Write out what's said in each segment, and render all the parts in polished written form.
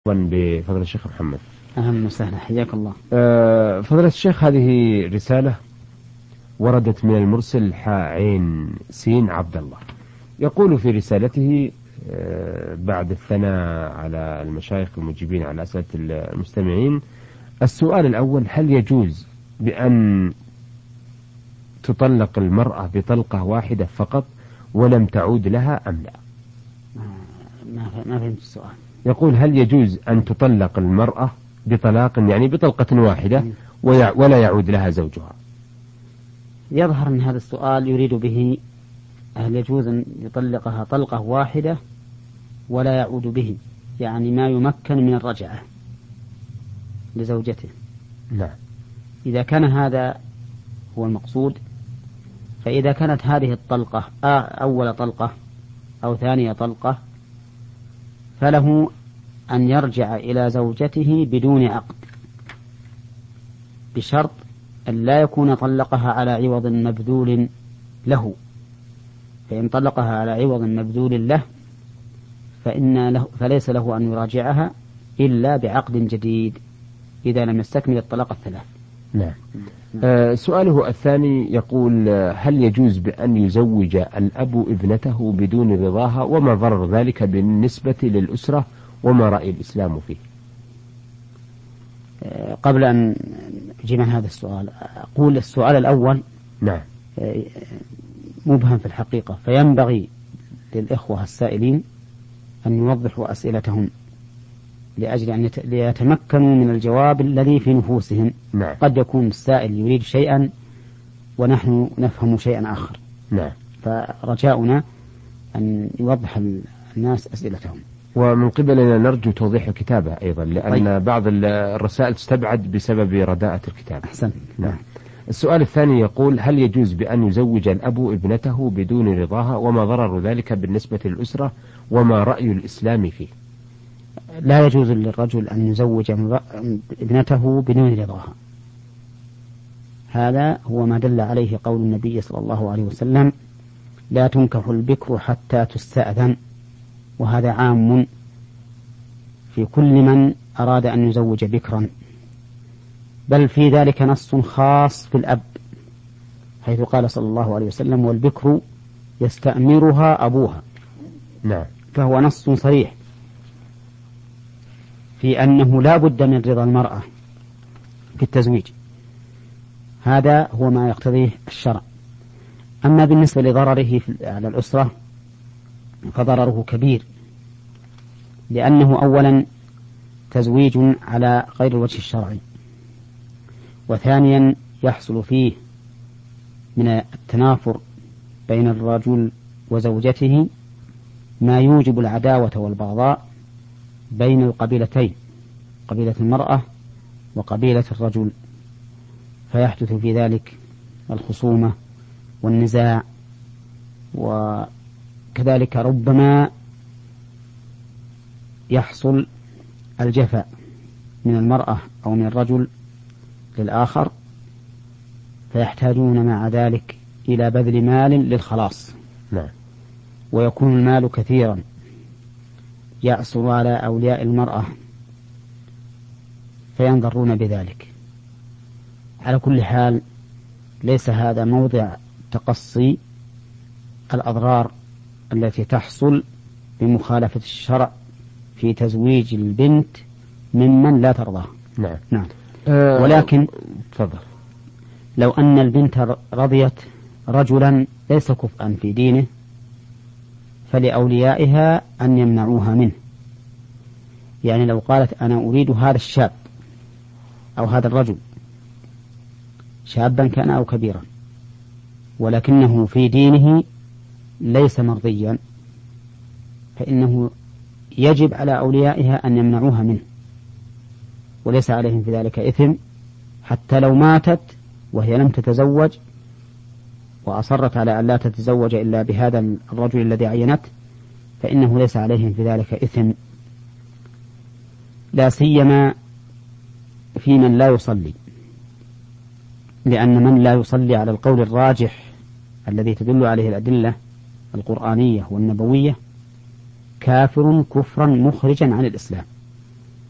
بفضل الشيخ محمد. أهلا وسهلا، حياك الله. فضل الشيخ، هذه رسالة وردت من المرسل عين سين عبد الله. يقول في رسالته بعد الثناء على المشايخ المجيبين على أسئلة المستمعين: السؤال الأول: هل يجوز بأن تطلق المرأة بطلقة واحدة فقط ولم تعود لها أم لا؟ ما فهمت السؤال. يقول: هل يجوز أن تطلق المرأة بطلاق، يعني بطلقة واحدة، ولا يعود لها زوجها؟ يظهر أن هذا السؤال يريد به هل يجوز أن يطلقها طلقة واحدة ولا يعود به، يعني ما يمكن من الرجعة لزوجته. نعم. إذا كان هذا هو المقصود، فإذا كانت هذه الطلقة أول طلقة أو ثانية طلقة، فله أن يرجع إلى زوجته بدون عقد، بشرط أن لا يكون طلقها على عوض مبذول له. فإن طلقها على عوض مبذول له فليس له أن يراجعها إلا بعقد جديد إذا لم يستكمل الطلاق الثلاث. نعم. سؤاله الثاني يقول: هل يجوز بأن يزوج الأب ابنته بدون رضاها، وما ضرر ذلك بالنسبة للأسرة، وما رأي الإسلام فيه؟ قبل أن أجيب عن هذا السؤال أقول السؤال الأول نعم مبهم في الحقيقة، فينبغي للإخوة السائلين أن يوضحوا أسئلتهم لأجل أن ليتمكنوا من الجواب الذي في نفوسهم. نعم. قد يكون السائل يريد شيئا ونحن نفهم شيئا آخر. نعم. فرجاؤنا أن يوضح الناس أسئلتهم. ومن قبلنا نرجو توضيح الكتابة أيضا، لأن بعض الرسائل تستبعد بسبب رداءة الكتابة. أحسن. نعم. السؤال الثاني يقول: هل يجوز بأن يزوج الأب ابنته بدون رضاها، وما ضرر ذلك بالنسبة للأسرة، وما رأي الإسلام فيه؟ لا يجوز للرجل أن يزوج ابنته بدون رضاها. هذا هو ما دل عليه قول النبي صلى الله عليه وسلم: لا تنكح البكر حتى تستأذن. وهذا عام في كل من أراد أن يزوج بكرا، بل في ذلك نص خاص في الأب، حيث قال صلى الله عليه وسلم: والبكر يستأمرها أبوها. نعم. فهو نص صريح في أنه لا بد من رضا المرأة في التزويج. هذا هو ما يقتضيه الشرع. أما بالنسبة لضرره على الأسرة فضرره كبير، لأنه أولا تزويج على غير الوجه الشرعي، وثانيا يحصل فيه من التنافر بين الرجل وزوجته ما يوجب العداوة والبغضاء بين القبيلتين، قبيلة المرأة وقبيلة الرجل، فيحدث في ذلك الخصومة والنزاع، وكذلك ربما يحصل الجفاء من المرأة أو من الرجل للآخر، فيحتاجون مع ذلك إلى بذل مال للخلاص. نعم. ويكون المال كثيرا يعصر على أولياء المرأة فينظرون بذلك. على كل حال ليس هذا موضع تقصي الأضرار التي تحصل بمخالفة الشرع في تزويج البنت ممن لا ترضاه. نعم. نعم. ولكن تفضل. لو أن البنت رضيت رجلا ليس كفءا في دينه فلأوليائها أن يمنعوها منه. يعني لو قالت: أنا أريد هذا الشاب أو هذا الرجل، شابا كان أو كبيرا، ولكنه في دينه ليس مرضيا، فإنه يجب على أوليائها أن يمنعوها منه، وليس عليهم في ذلك إثم، حتى لو ماتت وهي لم تتزوج وأصرت على أن لا تتزوج إلا بهذا الرجل الذي عينت، فإنه ليس عليهم في ذلك إثم، لا سيما في من لا يصلي، لأن من لا يصلي على القول الراجح الذي تدل عليه الأدلة القرآنية والنبوية كافر كفرا مخرجا عن الإسلام.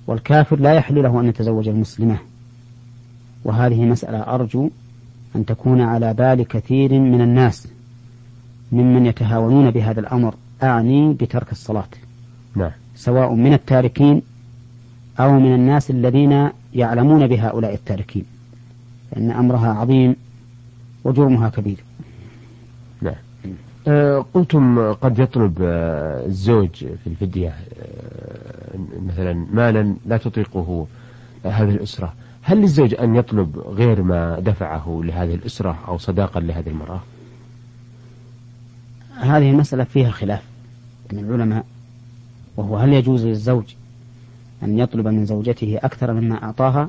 والكافر لا يحل له أن يتزوج المسلمة. وهذه مسألة أرجو أن تكون على بال كثير من الناس ممن يتهاونون بهذا الأمر، أعني بترك الصلاة، نعم، سواء من التاركين أو من الناس الذين يعلمون بهؤلاء التاركين، فإن أمرها عظيم وجرمها كبير. نعم. قلتم قد يطلب الزوج في الفدية مثلا مالا لا تطيقه هذه الأسرة، هل للزوج أن يطلب غير ما دفعه لهذه الأسرة أو صداقا لهذه المرأة؟ هذه المسألة فيها خلاف من العلماء، وهو هل يجوز للزوج أن يطلب من زوجته أكثر مما أعطاها؟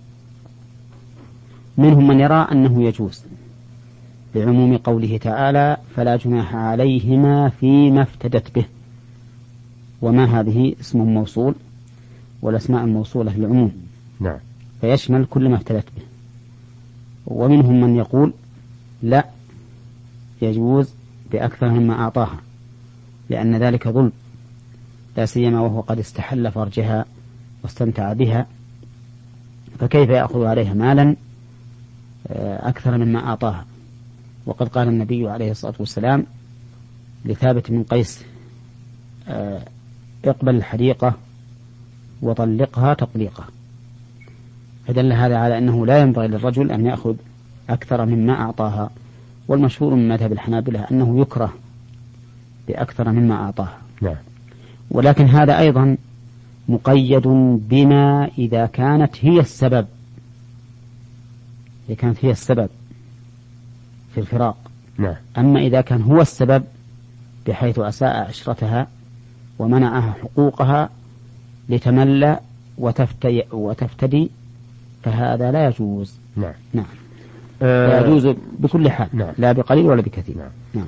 منهم من يرى أنه يجوز بعموم قوله تعالى فلا جناح عليهما فيما افتدت به، وما هذه اسم موصول والأسماء الموصولة للعموم، نعم، فيشمل كل ما افتدت به. ومنهم من يقول لا، يجوز بأكثر مما أعطاها، لأن ذلك ظلم، لا سيما وهو قد استحل فرجها واستمتع بها، فكيف يأخذ عليها مالا أكثر مما أعطاها؟ وقد قال النبي عليه الصلاة والسلام لثابت بن قيس اقبل الحديقة وطلقها تطليقة، فدل هذا على أنه لا ينبغي للرجل أن يأخذ أكثر مما أعطاها. والمشهور من مذهب الحنابلة أنه يكره بأكثر مما أعطاها، نعم. ولكن هذا أيضا مقيد بما إذا كانت هي السبب، إذا كانت هي السبب في الفراق، نعم. أما إذا كان هو السبب بحيث أساء عشرتها ومنعها حقوقها لتملى وتفتدي فهذا لا يجوز. نعم. نعم. لا يجوز بكل حال، نعم. لا بقليل ولا بكثير. نعم. نعم.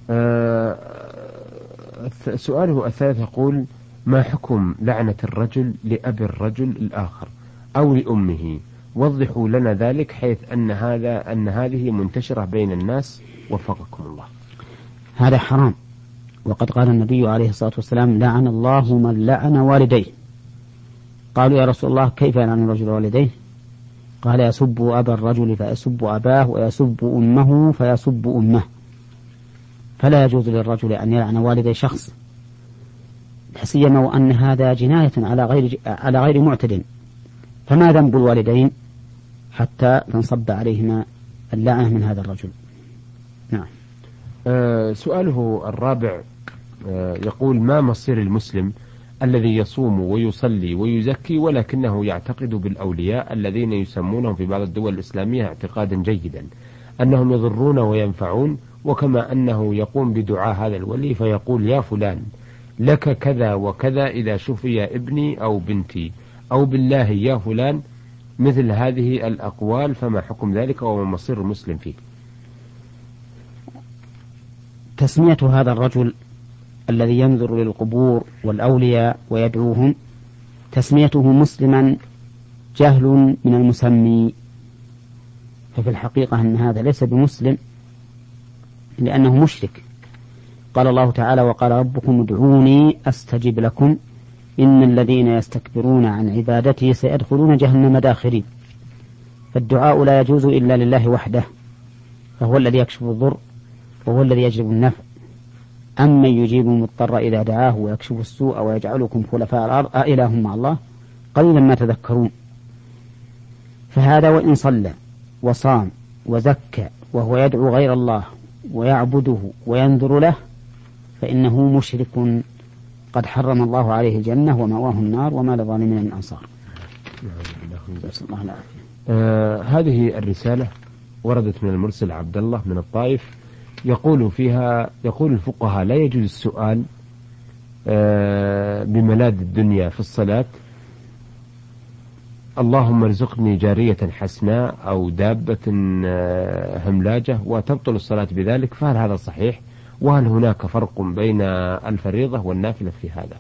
سؤاله الثالث يقول ما حكم لعنة الرجل لأب الرجل الآخر أو لأمه؟ وضحوا لنا ذلك، حيث أن هذه منتشرة بين الناس وفقكم الله. هذا حرام، وقد قال النبي عليه الصلاة والسلام لعن الله من لعن والديه. قالوا يا رسول الله كيف يلعن الرجل والديه؟ قال يسب أبا الرجل فيسب أباه ويسب أمه فيسب أمه. فلا يجوز للرجل أن يلعن والدي شخص، سيما وأن هذا جناية على غير معتد، فما ذنب الوالدين حتى تنصب عليهما اللعنة من هذا الرجل؟ نعم. سؤاله الرابع يقول ما مصير المسلم الذي يصوم ويصلي ويزكي ولكنه يعتقد بالأولياء الذين يسمونهم في بعض الدول الإسلامية اعتقادا جيدا أنهم يضرون وينفعون، وكما أنه يقوم بدعاء هذا الولي فيقول يا فلان لك كذا وكذا إذا شفي ابني أو بنتي، أو بالله يا فلان، مثل هذه الأقوال، فما حكم ذلك وما مصير المسلم فيه؟ تسمية هذا الرجل الذي ينظر للقبور والأولياء ويدعوهم تسميته مسلما جهل من المسمي، ففي الحقيقة أن هذا ليس بمسلم لأنه مشرك. قال الله تعالى وقال ربكم ادعوني أستجب لكم إن الذين يستكبرون عن عبادتي سيدخلون جهنم داخرين. فالدعاء لا يجوز إلا لله وحده، فهو الذي يكشف الضر وهو الذي يجلب النفع. أما يجيب المضطر إذا دعاه ويكشف السوء ويجعلكم خلفاء الأرض أإله مع الله قليلا ما تذكرون. فهذا وإن صلى وصام وزكى وهو يدعو غير الله ويعبده وينذر له فإنه مشرك قد حرم الله عليه الجنة ومأواه النار وما للظالمين من أنصار. هذه الرسالة وردت من المرسل عبد الله من الطائف، يقول فيها الفقهاء لا يجوز السؤال بملاذ الدنيا في الصلاة اللهم ارزقني جارية حسناء أو دابة هملاجة وتبطل الصلاة بذلك، فهل هذا صحيح؟ وهل هناك فرق بين الفريضة والنافلة في هذا؟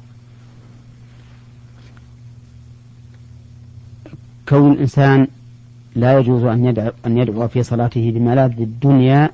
كون الإنسان لا يجوز أن يدعو في صلاته بملاذ الدنيا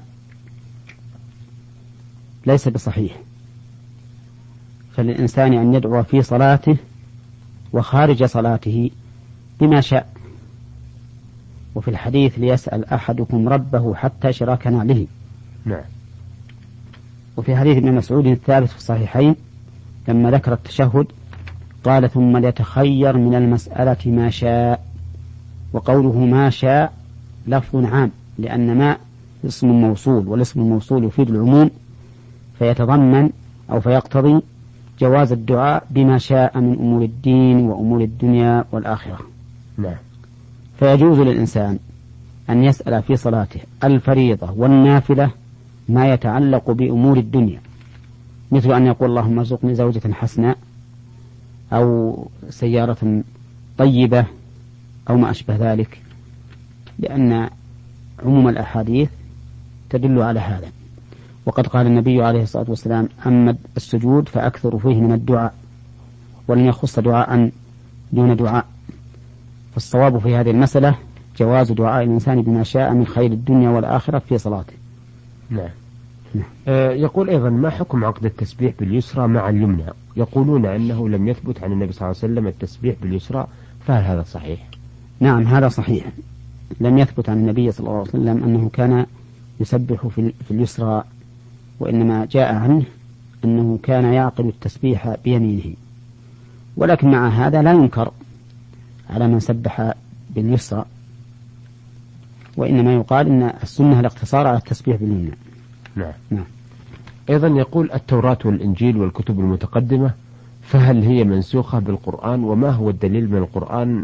ليس بصحيح، فللإنسان أن يدعو في صلاته وخارج صلاته بما شاء. وفي الحديث ليسأل أحدكم ربه حتى شراك نعله. نعم. وفي حديث ابن مسعود الثابت في الصحيحين لما ذكر التشهد قال ثم ليتخير من المسألة ما شاء. وقوله ما شاء لفظ عام، لأن ما اسم موصول، والاسم الموصول يفيد العموم، فيتضمن أو فيقتضي جواز الدعاء بما شاء من أمور الدين وأمور الدنيا والآخرة. نعم. فيجوز للإنسان أن يسأل في صلاته الفريضة والنافلة ما يتعلق بأمور الدنيا، مثل أن يقول اللهم ارزقني زوجة حسناء أو سيارة طيبة أو ما أشبه ذلك، لأن عموم الأحاديث تدل على هذا. وقد قال النبي عليه الصلاة والسلام أما السجود فأكثر فيه من الدعاء، ولم يخص دعاء دون دعاء. فالصواب في هذه المسألة جواز دعاء الإنسان بما شاء من خير الدنيا والآخرة في صلاته. نعم. يقول أيضا ما حكم عقد التسبيح باليسرى مع اليمنى؟ يقولون أنه لم يثبت عن النبي صلى الله عليه وسلم التسبيح باليسرى، فهل هذا صحيح؟ نعم هذا صحيح، لم يثبت عن النبي صلى الله عليه وسلم أنه كان يسبح في اليسرى، وإنما جاء عنه أنه كان يعقد التسبيح بيمينه. ولكن مع هذا لا ينكر على من سبح باليسرى، وإنما يقال إن السنة الاقتصار على التسبيح باليمنى. نعم. أيضا يقول التوراة والإنجيل والكتب المتقدمة فهل هي منسوخة بالقرآن، وما هو الدليل من القرآن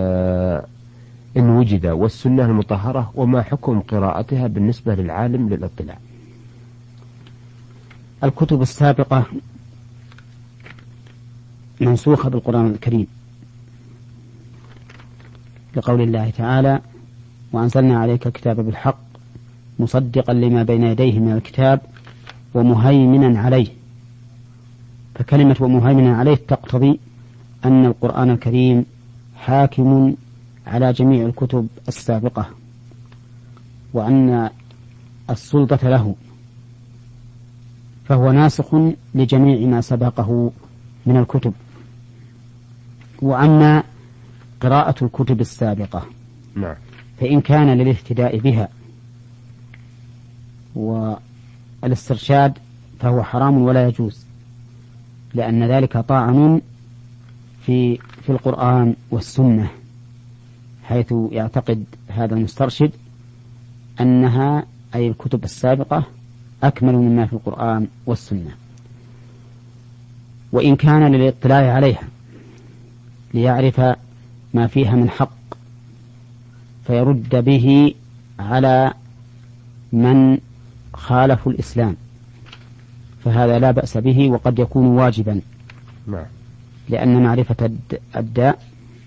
إن وجد، والسنة المطهرة، وما حكم قراءتها بالنسبة للعالم للاطلاع؟ الكتب السابقة منسوخة بالقرآن الكريم، لقول الله تعالى وأنزلنا عليك الكتاب بالحق مصدقا لما بين يديه من الكتاب ومهيمنا عليه. فكلمة ومهيمنا عليه تقتضي أن القرآن الكريم حاكم على جميع الكتب السابقة، وأن السلطة له، فهو ناسخ لجميع ما سبقه من الكتب. وأما قراءة الكتب السابقة فإن كان للاهتداء بها والاسترشاد فهو حرام ولا يجوز، لأن ذلك طعن في القرآن والسنة، حيث يعتقد هذا المسترشد أنها أي الكتب السابقة أكمل مما في القرآن والسنة. وإن كان للاطلاع عليها ليعرف ما فيها من حق فيرد به على من خالفوا الإسلام فهذا لا بأس به، وقد يكون واجبا، لأن معرفة الداء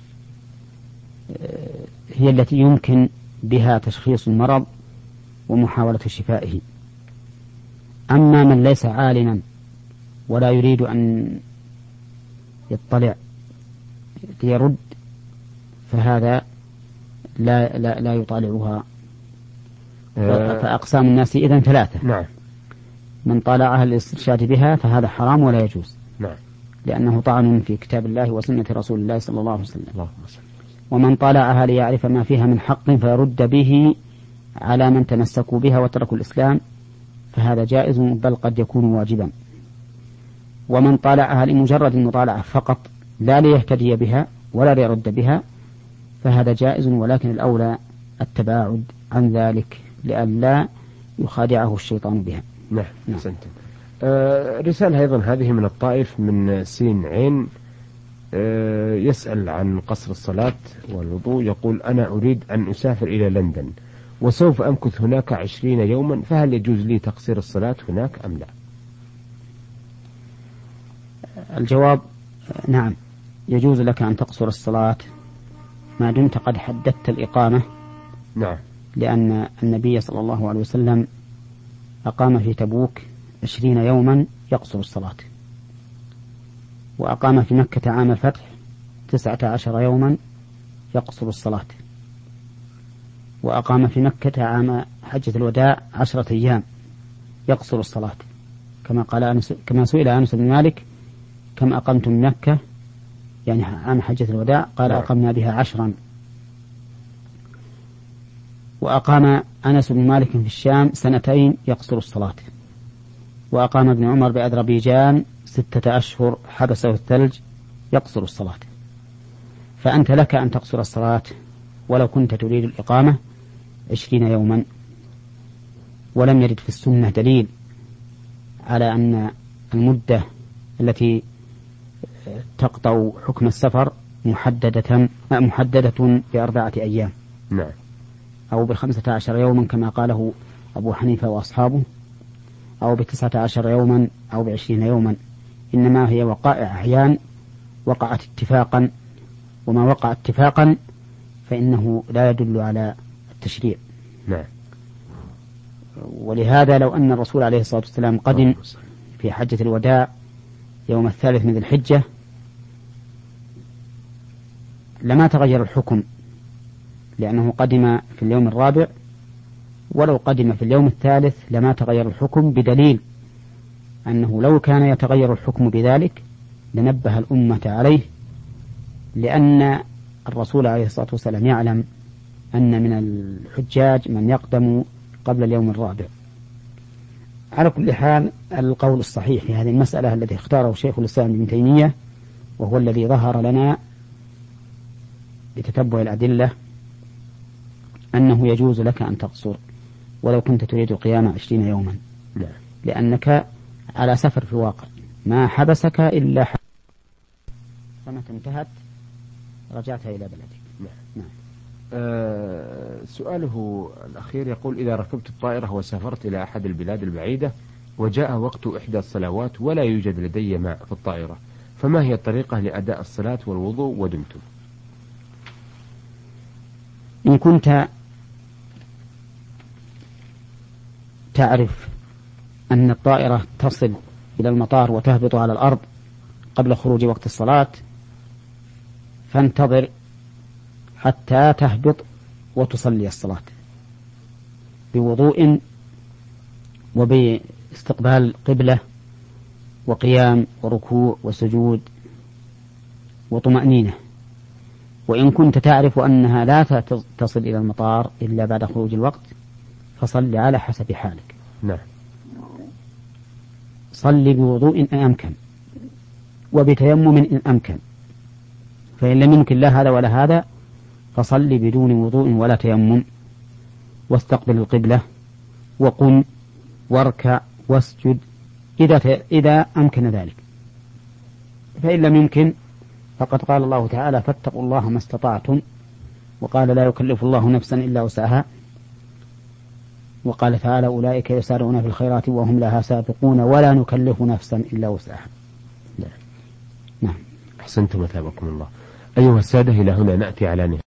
هي التي يمكن بها تشخيص المرض ومحاولة شفائه. أما من ليس عالما ولا يريد أن يطلع ليرد فهذا لا يطالعها. فأقسام الناس إذن ثلاثة. من طالعها للاسترشاد بها فهذا حرام ولا يجوز، لأنه طعن في كتاب الله وسنة رسول الله صلى الله عليه وسلم. ومن طالعها ليعرف ما فيها من حق فيرد به على من تمسكوا بها وتركوا الإسلام فهذا جائز، بل قد يكون واجبا. ومن طالعها لمجرد المطالعة فقط لا ليهتدي بها ولا ليرد بها فهذا جائز، ولكن الأولى التباعد عن ذلك لئلا يخادعه الشيطان بها. نعم. رسالة أيضا هذه من الطائف من سين عين، يسأل عن قصر الصلاة والوضوء. يقول أنا أريد أن أسافر إلى لندن وسوف أمكث هناك 20 يوما، فهل يجوز لي تقصير الصلاة هناك أم لا؟ الجواب نعم، يجوز لك أن تقصر الصلاة ما دمت قد حددت الإقامة. لأن النبي صلى الله عليه وسلم أقام في تبوك 20 يوما يقصر الصلاة، وأقام في مكة عام الفتح 19 يوما يقصر الصلاة، وأقام في مكة عام حجة الوداع 10 أيام يقصر الصلاة، كما سئل أنس بن مالك كم أقمتم مكة؟ يعني عام حجة الوداع قال أقمنا بها 10. وأقام أنس بن مالك في الشام 2 يقصر الصلاة. وأقام ابن عمر بأذربيجان 6 أشهر حبسه الثلج يقصر الصلاة. فأنت لك أن تقصر الصلاة ولو كنت تريد الإقامة 20 يوما. ولم يرد في السنة دليل على أن المدة التي تقطع حكم السفر محددة ب4 أيام. نعم. أو ب15 يوما كما قاله أبو حنيفة وأصحابه، أو ب19 يوما، أو ب20 يوما. إنما هي وقائع أحيان وقعت اتفاقا، وما وقع اتفاقا فإنه لا يدل على التشريع. نعم. ولهذا لو أن الرسول عليه الصلاة والسلام قدم في حجة الوداع يوم 3 من ذي الحجة لما تغير الحكم، لأنه قدم في اليوم 4، ولو قدم في اليوم 3 لما تغير الحكم، بدليل أنه لو كان يتغير الحكم بذلك لنبه الأمة عليه، لأن الرسول عليه الصلاة والسلام يعلم أن من الحجاج من يقدم قبل اليوم 4. على كل حال القول الصحيح في هذه المسألة الذي اختاره شيخ الإسلام ابن تيمية، وهو الذي ظهر لنا بتتبع الأدلة، أنه يجوز لك أن تقصر ولو كنت تريد القيام 20 يوما، لأنك على سفر في الواقع ما حبسك إلا فمتى انتهت رجعت إلى بلدك. نعم. سؤاله الأخير يقول: إذا ركبت الطائرة وسافرت إلى أحد البلاد البعيدة وجاء وقت إحدى الصلوات ولا يوجد لدي ماء في الطائرة، فما هي الطريقة لأداء الصلاة والوضوء ودمت؟ إن كنت تعرف أن الطائرة تصل إلى المطار وتهبط على الأرض قبل خروج وقت الصلاة، فانتظر حتى تهبط وتصلي الصلاة بوضوء وباستقبال قبلة وقيام وركوع وسجود وطمأنينة. وإن كنت تعرف أنها لا تصل إلى المطار إلا بعد خروج الوقت فصل على حسب حالك. نعم. صل بوضوء إن أمكن وبتيمم إن أمكن، فإن لم يمكن لا هذا ولا هذا فصل بدون وضوء ولا تيمم، واستقبل القبلة وقم واركع واسجد إذا أمكن ذلك. فإن لم يمكن فقد قال الله تعالى: فاتقوا الله ما استطعتم، وقال: لا يكلف الله نفسا إلا وسعها، وقال تعالى: أولئك يسارعون في الخيرات وهم لها سابقون ولا نكلف نفسا إلا وسعها. نعم. أحسنتم وثابكم الله. أيها السادة، إلى هنا نأتي على نهاية